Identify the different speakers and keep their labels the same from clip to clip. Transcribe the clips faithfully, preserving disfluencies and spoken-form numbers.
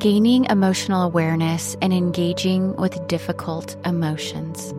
Speaker 1: Gaining emotional awareness and engaging with difficult emotions.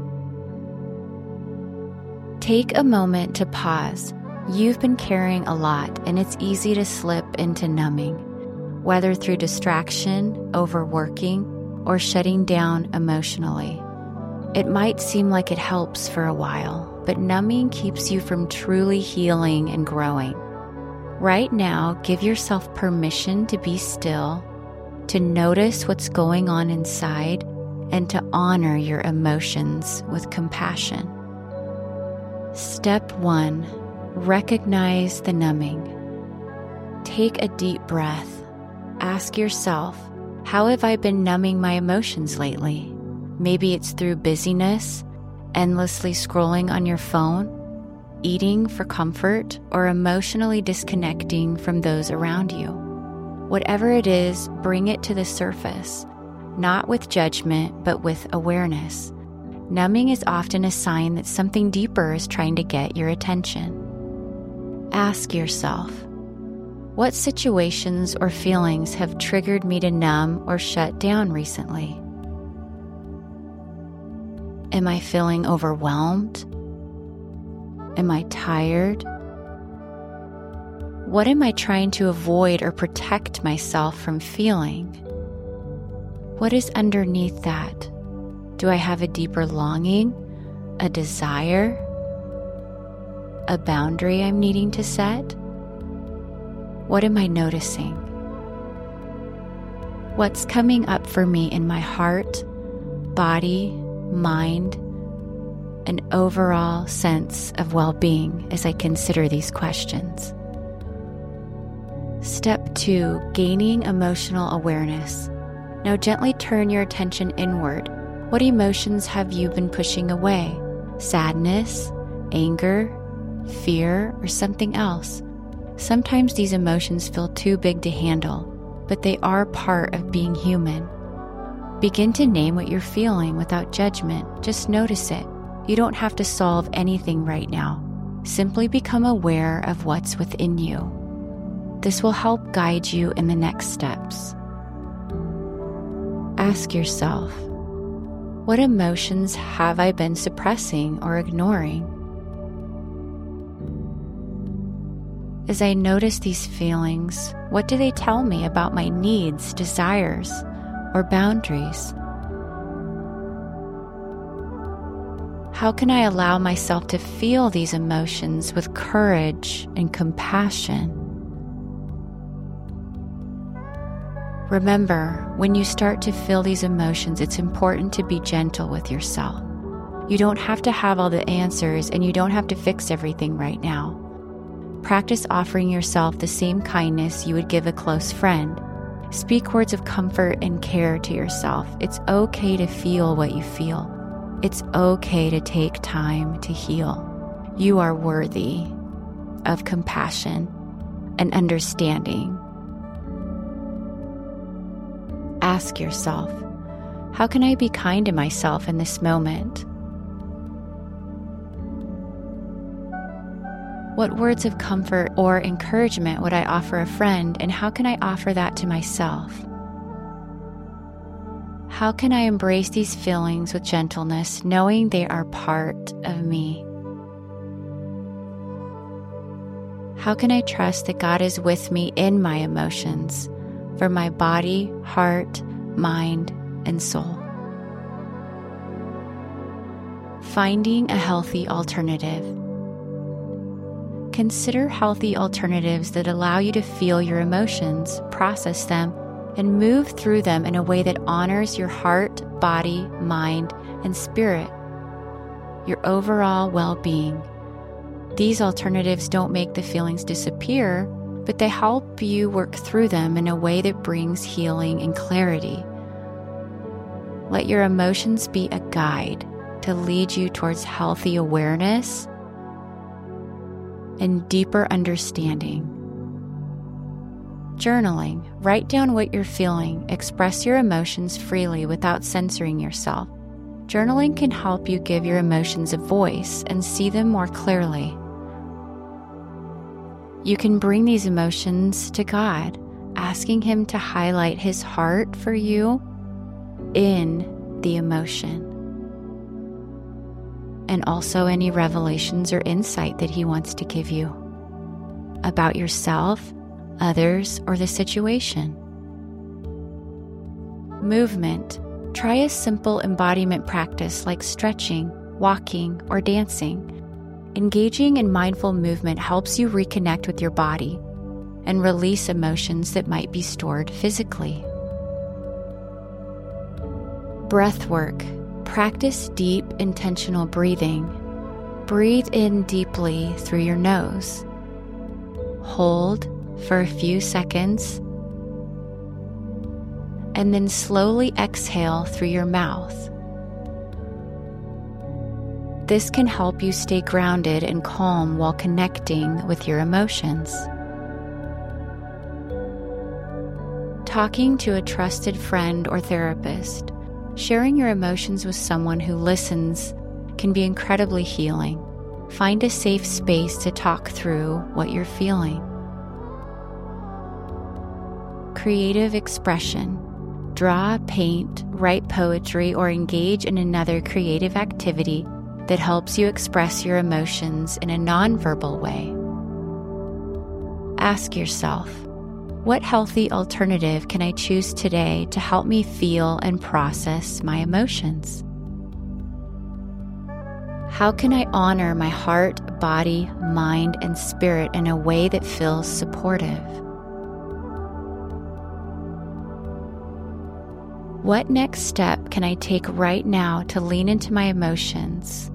Speaker 1: Take a moment to pause. You've been carrying a lot, and it's easy to slip into numbing, whether through distraction, overworking, or shutting down emotionally. It might seem like it helps for a while, but numbing keeps you from truly healing and growing. Right now, give yourself permission to be still, to notice what's going on inside, and to honor your emotions with compassion. Step one, recognize the numbing. Take a deep breath. Ask yourself, how have I been numbing my emotions lately? Maybe it's through busyness, endlessly scrolling on your phone, eating for comfort, or emotionally disconnecting from those around you. Whatever it is, bring it to the surface, not with judgment, but with awareness. Numbing is often a sign that something deeper is trying to get your attention. Ask yourself, what situations or feelings have triggered me to numb or shut down recently? Am I feeling overwhelmed? Am I tired? What am I trying to avoid or protect myself from feeling? What is underneath that? Do I have a deeper longing, a desire, a boundary I'm needing to set? What am I noticing? What's coming up for me in my heart, body, mind, an overall sense of well-being as I consider these questions? Step two, gaining emotional awareness. Now gently turn your attention inward. What emotions have you been pushing away? Sadness, anger, fear, or something else? Sometimes these emotions feel too big to handle, but they are part of being human. Begin to name what you're feeling without judgment. Just notice it. You don't have to solve anything right now. Simply become aware of what's within you. This will help guide you in the next steps. Ask yourself, what emotions have I been suppressing or ignoring? As I notice these feelings, what do they tell me about my needs, desires, or boundaries? How can I allow myself to feel these emotions with courage and compassion? Remember, when you start to feel these emotions, it's important to be gentle with yourself. You don't have to have all the answers, and you don't have to fix everything right now. Practice offering yourself the same kindness you would give a close friend. Speak words of comfort and care to yourself. It's okay to feel what you feel. It's okay to take time to heal. You are worthy of compassion and understanding. Ask yourself, how can I be kind to myself in this moment? What words of comfort or encouragement would I offer a friend, and how can I offer that to myself? How can I embrace these feelings with gentleness, knowing they are part of me? How can I trust that God is with me in my emotions, for my body, heart, mind, and soul? Finding a healthy alternative. Consider healthy alternatives that allow you to feel your emotions, process them, and move through them in a way that honors your heart, body, mind, and spirit, your overall well-being. These alternatives don't make the feelings disappear, but they help you work through them in a way that brings healing and clarity. Let your emotions be a guide to lead you towards healthy awareness and deeper understanding. Journaling. Write down what you're feeling. Express your emotions freely without censoring yourself. Journaling can help you give your emotions a voice and see them more clearly. You can bring these emotions to God. asking Him to highlight His heart for you in the emotion. And also any revelations or insight that He wants to give you about yourself, others, or the situation. Movement. Try a simple embodiment practice like stretching, walking, or dancing. Engaging in mindful movement helps you reconnect with your body and release emotions that might be stored physically. Breath work. Practice deep, intentional breathing. Breathe in deeply through your nose. Hold for a few seconds, and then slowly exhale through your mouth. This can help you stay grounded and calm while connecting with your emotions. Talking to a trusted friend or therapist, sharing your emotions with someone who listens can be incredibly healing. Find a safe space to talk through what you're feeling. Creative expression. Draw, paint, write poetry, or engage in another creative activity that helps you express your emotions in a nonverbal way. Ask yourself, what healthy alternative can I choose today to help me feel and process my emotions? How can I honor my heart, body, mind, and spirit in a way that feels supportive? What next step can I take right now to lean into my emotions?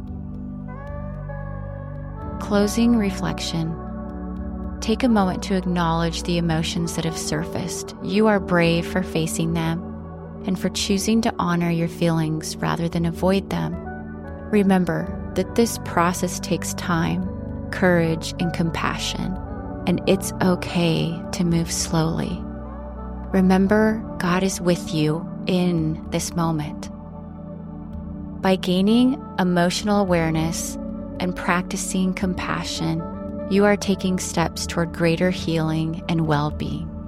Speaker 1: Closing reflection. Take a moment to acknowledge the emotions that have surfaced. You are brave for facing them and for choosing to honor your feelings rather than avoid them. Remember that this process takes time, courage, and compassion, and it's okay to move slowly. Remember, God is with you in this moment. By gaining emotional awareness and practicing compassion, you are taking steps toward greater healing and well-being.